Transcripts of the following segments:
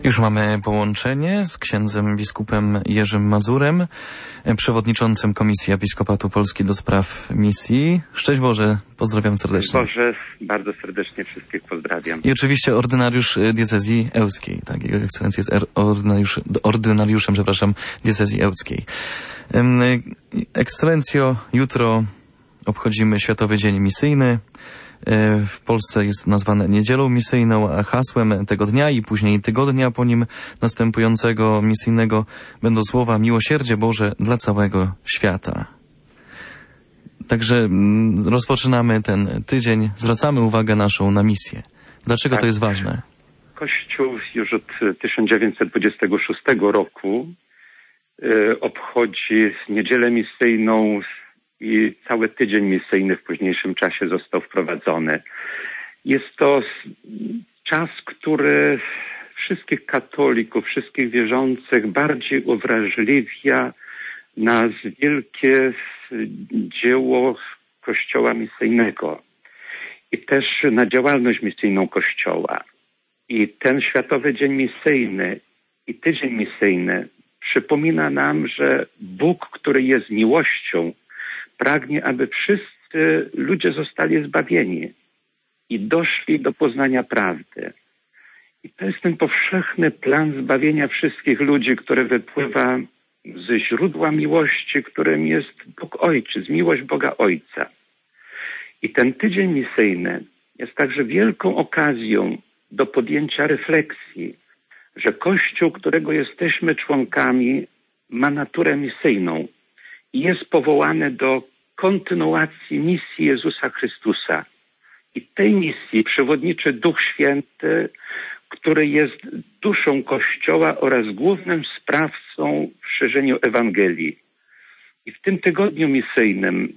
Już mamy połączenie z księdzem biskupem Jerzym Mazurem, przewodniczącym Komisji Episkopatu Polski do spraw misji. Szczęść Boże, pozdrawiam serdecznie. Szczęść Boże, bardzo serdecznie wszystkich pozdrawiam. I oczywiście ordynariusz diecezji ełckiej, tak, Jego Ekscelencja jest ordynariuszem, diecezji ełckiej. Ekscelencjo, jutro obchodzimy Światowy Dzień Misyjny. W Polsce jest nazwane Niedzielą Misyjną, a hasłem tego dnia i później tygodnia po nim następującego misyjnego będą słowa miłosierdzie Boże dla całego świata. Także rozpoczynamy ten tydzień, zwracamy uwagę naszą na misję. Dlaczego to jest ważne? Kościół już od 1926 roku obchodzi Niedzielę Misyjną i cały tydzień misyjny w późniejszym czasie został wprowadzony. Jest to czas, który wszystkich katolików, wszystkich wierzących bardziej uwrażliwia na wielkie dzieło Kościoła misyjnego i też na działalność misyjną Kościoła. I ten Światowy Dzień Misyjny i Tydzień Misyjny przypomina nam, że Bóg, który jest miłością, pragnie, aby wszyscy ludzie zostali zbawieni i doszli do poznania prawdy. I to jest ten powszechny plan zbawienia wszystkich ludzi, który wypływa ze źródła miłości, którym jest Bóg Ojciec, miłość Boga Ojca. I ten tydzień misyjny jest także wielką okazją do podjęcia refleksji, że Kościół, którego jesteśmy członkami, ma naturę misyjną i jest powołany do kontynuacji misji Jezusa Chrystusa. I tej misji przewodniczy Duch Święty, który jest duszą Kościoła oraz głównym sprawcą w szerzeniu Ewangelii. I w tym tygodniu misyjnym,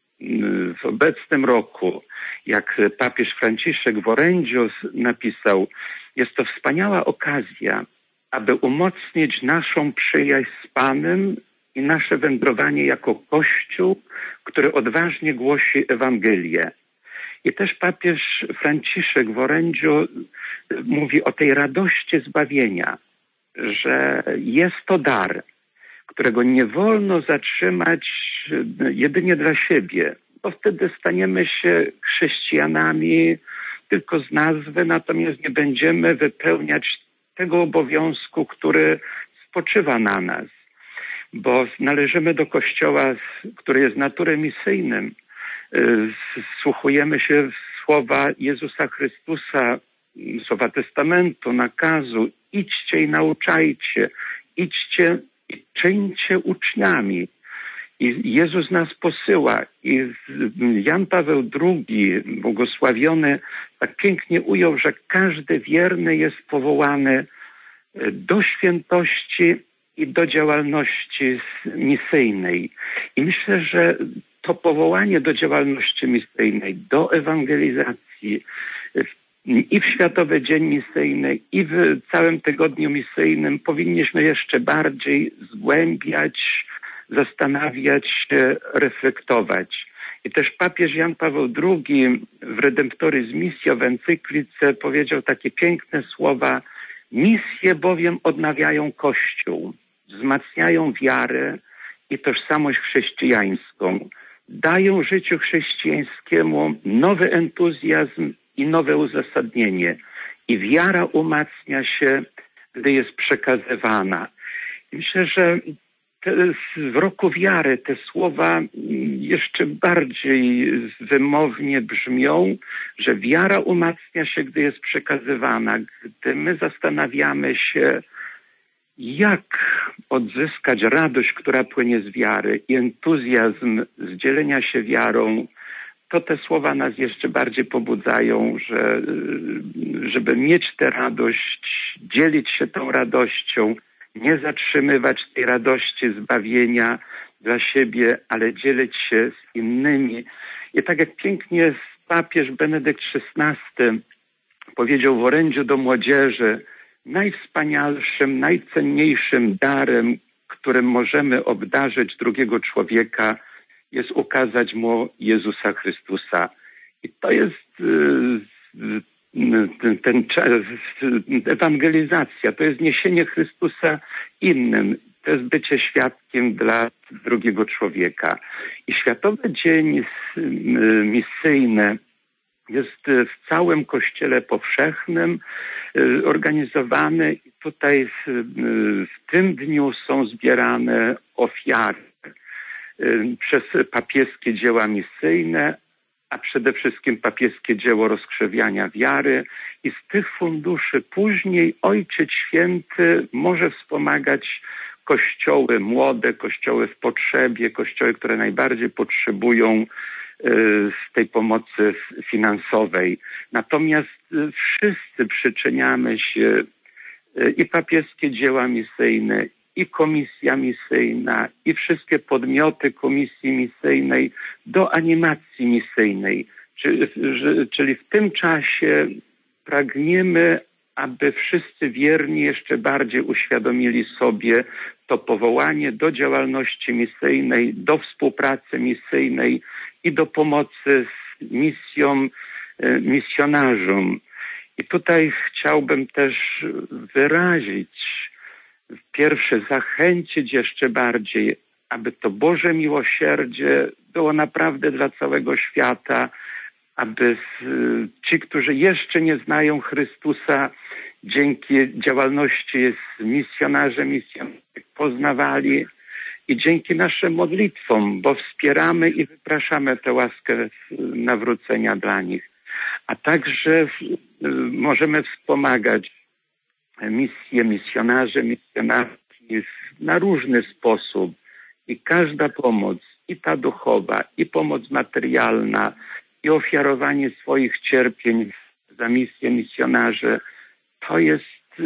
w obecnym roku, jak papież Franciszek w orędziu napisał, jest to wspaniała okazja, aby umocnić naszą przyjaźń z Panem i nasze wędrowanie jako Kościół, który odważnie głosi Ewangelię. I też papież Franciszek w orędziu mówi o tej radości zbawienia, że jest to dar, którego nie wolno zatrzymać jedynie dla siebie, bo wtedy staniemy się chrześcijanami tylko z nazwy, natomiast nie będziemy wypełniać tego obowiązku, który spoczywa na nas. Bo należymy do Kościoła, który jest naturą misyjnym. Wsłuchujemy się w słowa Jezusa Chrystusa, słowa Testamentu, nakazu. Idźcie i nauczajcie, idźcie i czyńcie uczniami. I Jezus nas posyła. I Jan Paweł II, błogosławiony, tak pięknie ujął, że każdy wierny jest powołany do świętości i do działalności misyjnej. I myślę, że to powołanie do działalności misyjnej, do ewangelizacji i w Światowy Dzień Misyjny, i w całym tygodniu misyjnym powinniśmy jeszcze bardziej zgłębiać, zastanawiać się, reflektować. I też papież Jan Paweł II w Redemptoris Missio w encyklice powiedział takie piękne słowa: misje bowiem odnawiają Kościół, wzmacniają wiarę i tożsamość chrześcijańską, dają życiu chrześcijańskiemu nowy entuzjazm i nowe uzasadnienie. I wiara umacnia się, gdy jest przekazywana. I myślę, że w roku wiary te słowa jeszcze bardziej wymownie brzmią, że wiara umacnia się, gdy jest przekazywana. Gdy my zastanawiamy się, jak odzyskać radość, która płynie z wiary i entuzjazm z dzielenia się wiarą, to te słowa nas jeszcze bardziej pobudzają, żeby mieć tę radość, dzielić się tą radością, nie zatrzymywać tej radości zbawienia dla siebie, ale dzielić się z innymi. I tak jak pięknie papież Benedykt XVI powiedział w orędziu do młodzieży, najwspanialszym, najcenniejszym darem, którym możemy obdarzyć drugiego człowieka, jest ukazać mu Jezusa Chrystusa. I to jest ewangelizacja, to jest niesienie Chrystusa innym. To jest bycie świadkiem dla drugiego człowieka. I Światowy Dzień Misyjny jest w całym Kościele powszechnym organizowany i tutaj w tym dniu są zbierane ofiary przez papieskie dzieła misyjne, a przede wszystkim papieskie dzieło rozkrzewiania wiary i z tych funduszy później Ojciec Święty może wspomagać kościoły młode, kościoły w potrzebie, kościoły, które najbardziej potrzebują tej pomocy finansowej. Natomiast wszyscy przyczyniamy się i papieskie dzieła misyjne, i komisja misyjna, i wszystkie podmioty komisji misyjnej do animacji misyjnej. Czyli w tym czasie pragniemy, aby wszyscy wierni jeszcze bardziej uświadomili sobie to powołanie do działalności misyjnej, do współpracy misyjnej i do pomocy misjom, misjonarzom. I tutaj chciałbym też wyrazić, pierwsze zachęcić jeszcze bardziej, aby to Boże miłosierdzie było naprawdę dla całego świata, aby ci, którzy jeszcze nie znają Chrystusa, dzięki działalności misjonarzy poznawali i dzięki naszym modlitwom, bo wspieramy i wypraszamy tę łaskę nawrócenia dla nich. A także możemy wspomagać misje misjonarzy, misjonarki na różny sposób i każda pomoc, i ta duchowa, i pomoc materialna, i ofiarowanie swoich cierpień za misję misjonarzy, to jest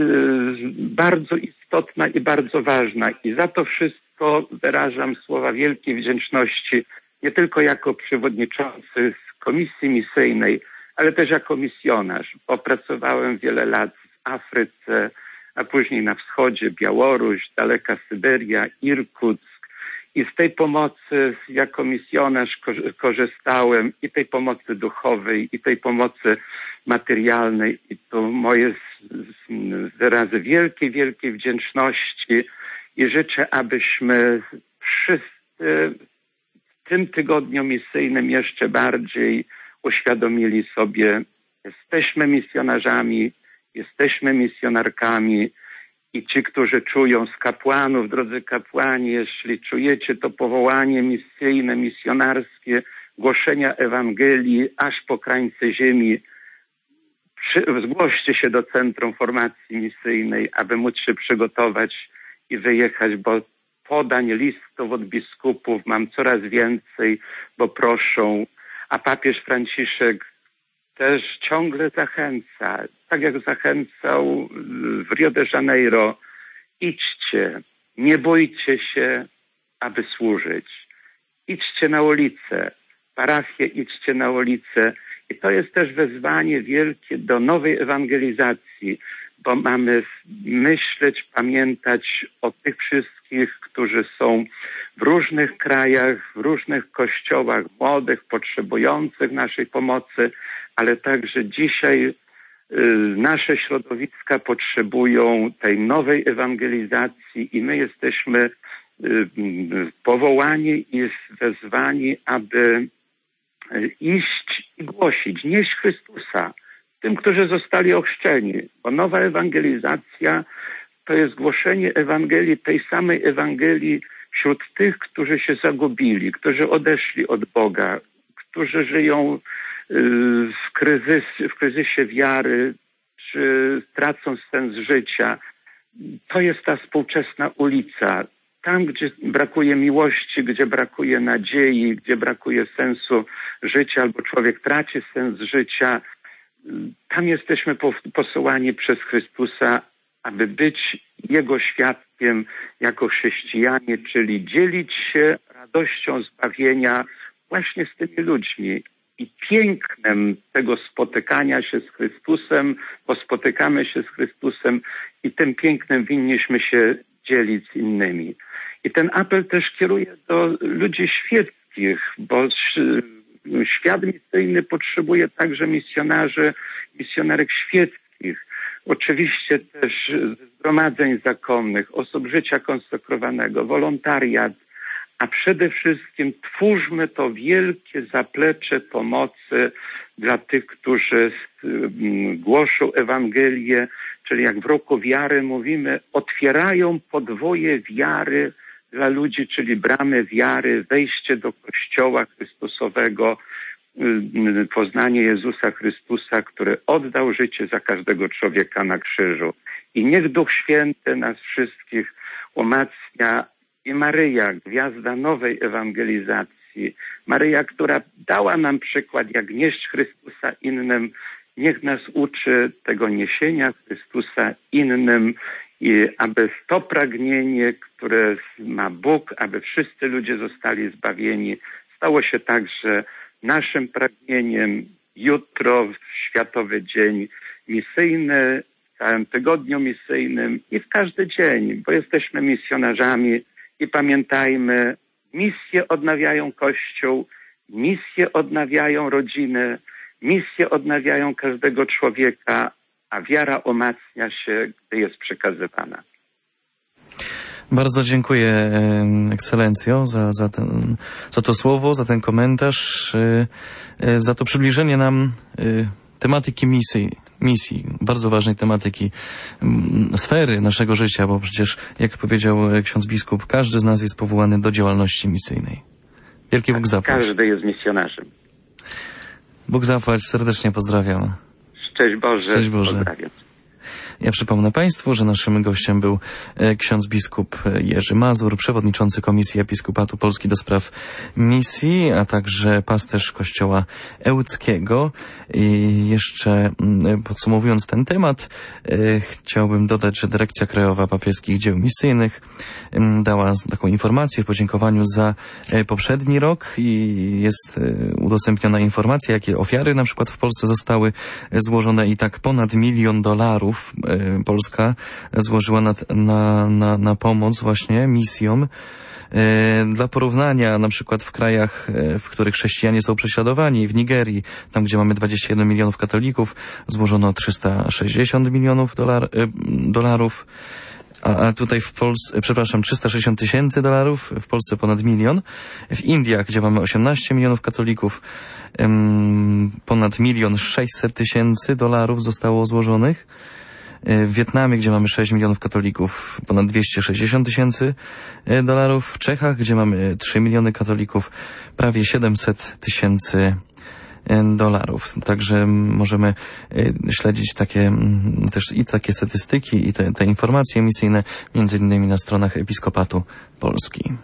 bardzo istotna i bardzo ważna. I za to wszystko wyrażam słowa wielkiej wdzięczności, nie tylko jako przewodniczący Komisji Misyjnej, ale też jako misjonarz. Pracowałem wiele lat w Afryce, a później na wschodzie, Białoruś, daleka Syberia, Irkuck. I z tej pomocy jako misjonarz korzystałem i tej pomocy duchowej, i tej pomocy materialnej. I to moje wyrazy wielkiej, wielkiej wdzięczności i życzę, abyśmy wszyscy w tym tygodniu misyjnym jeszcze bardziej uświadomili sobie, jesteśmy misjonarzami, jesteśmy misjonarkami i ci, którzy czują z kapłanów, drodzy kapłani, jeśli czujecie to powołanie misyjne, misjonarskie, głoszenia Ewangelii aż po krańce ziemi, zgłoście się do Centrum Formacji Misyjnej, aby móc się przygotować i wyjechać, bo podań, listów od biskupów mam coraz więcej, bo proszą, a papież Franciszek też ciągle zachęca, tak jak zachęcał w Rio de Janeiro, idźcie, nie bójcie się, aby służyć. Idźcie na ulicę, parafie, idźcie na ulicę. I to jest też wezwanie wielkie do nowej ewangelizacji, bo mamy myśleć, pamiętać o tych wszystkich, którzy są w różnych krajach, w różnych kościołach, młodych, potrzebujących naszej pomocy, ale także dzisiaj nasze środowiska potrzebują tej nowej ewangelizacji i my jesteśmy powołani i wezwani, aby iść i głosić, nieść Chrystusa tym, którzy zostali ochrzczeni, bo nowa ewangelizacja to jest głoszenie Ewangelii, tej samej Ewangelii wśród tych, którzy się zagubili, którzy odeszli od Boga, którzy żyją w kryzysie wiary, czy tracą sens życia. To jest ta współczesna ulica. Tam, gdzie brakuje miłości, gdzie brakuje nadziei, gdzie brakuje sensu życia, albo człowiek traci sens życia, tam jesteśmy posyłani przez Chrystusa, aby być Jego świadkiem jako chrześcijanie, czyli dzielić się radością zbawienia właśnie z tymi ludźmi. I pięknem tego spotykania się z Chrystusem, bo spotykamy się z Chrystusem i tym pięknem winniśmy się dzielić z innymi. I ten apel też kieruję do ludzi świeckich, bo Świat misyjny potrzebuje także misjonarzy, misjonarek świeckich, oczywiście też zgromadzeń zakonnych, osób życia konsekrowanego, wolontariat, a przede wszystkim twórzmy to wielkie zaplecze pomocy dla tych, którzy głoszą Ewangelię, czyli jak w roku wiary mówimy, otwierają podwoje wiary dla ludzi, czyli bramy wiary, wejście do Kościoła Chrystusowego, poznanie Jezusa Chrystusa, który oddał życie za każdego człowieka na krzyżu. I niech Duch Święty nas wszystkich umacnia i Maryja, gwiazda nowej ewangelizacji, Maryja, która dała nam przykład, jak nieść Chrystusa innym, niech nas uczy tego niesienia Chrystusa innym i aby to pragnienie, które ma Bóg, aby wszyscy ludzie zostali zbawieni, stało się także naszym pragnieniem jutro w Światowy Dzień Misyjny, w całym tygodniu misyjnym i w każdy dzień, bo jesteśmy misjonarzami i pamiętajmy, misje odnawiają Kościół, misje odnawiają rodziny, misje odnawiają każdego człowieka, a wiara umacnia się, gdy jest przekazywana. Bardzo dziękuję, Ekscelencjo, za to słowo, za ten komentarz, za to przybliżenie nam tematyki misji, bardzo ważnej tematyki, sfery naszego życia, bo przecież, jak powiedział ksiądz biskup, każdy z nas jest powołany do działalności misyjnej. Wielki Bóg zapłać. Każdy jest misjonarzem. Bóg zapłać, serdecznie pozdrawiam. Szczęść Boże. Szczęść Boże. Pozdrawiam. Ja przypomnę Państwu, że naszym gościem był ksiądz biskup Jerzy Mazur, przewodniczący Komisji Episkopatu Polski do spraw misji, a także pasterz Kościoła Ełckiego. I jeszcze podsumowując ten temat, chciałbym dodać, że Dyrekcja Krajowa Papieskich Dzieł Misyjnych dała taką informację w podziękowaniu za poprzedni rok i jest udostępniona informacja, jakie ofiary na przykład w Polsce zostały złożone i tak ponad $1 milion Polska złożyła na pomoc właśnie misjom. Dla porównania, na przykład w krajach, w których chrześcijanie są prześladowani, w Nigerii, tam gdzie mamy 21 milionów katolików, złożono 360 milionów dolarów, a tutaj w Polsce, przepraszam, $360 000, w Polsce ponad 1 milion. W Indiach, gdzie mamy 18 milionów katolików, ponad $1,600,000 zostało złożonych. W Wietnamie, gdzie mamy 6 milionów katolików, ponad $260,000. W Czechach, gdzie mamy 3 miliony katolików, prawie $700,000. Także możemy śledzić takie statystyki i te informacje misyjne, między innymi na stronach Episkopatu Polski.